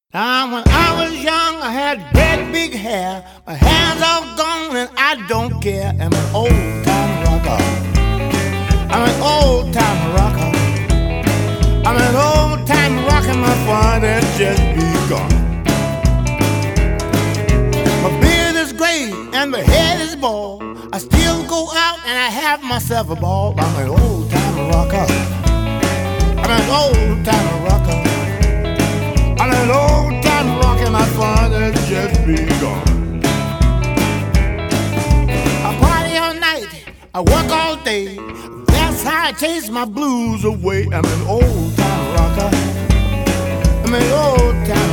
When I was young, I had great big hair. My hands all gone and I don't care. I'm an old time rocker. I'm an old time rocker. I'm an old time rocker. My fun has just begun. My beard is gray and my head is bald. I still go out and I have myself a ball. I'm an old time rocker. I'm an old time rocker. I'm an old time rocker, my fun has just begun. I party all night, I work all day. That's how I chase my blues away. I'm an old time rocker. I'm an old time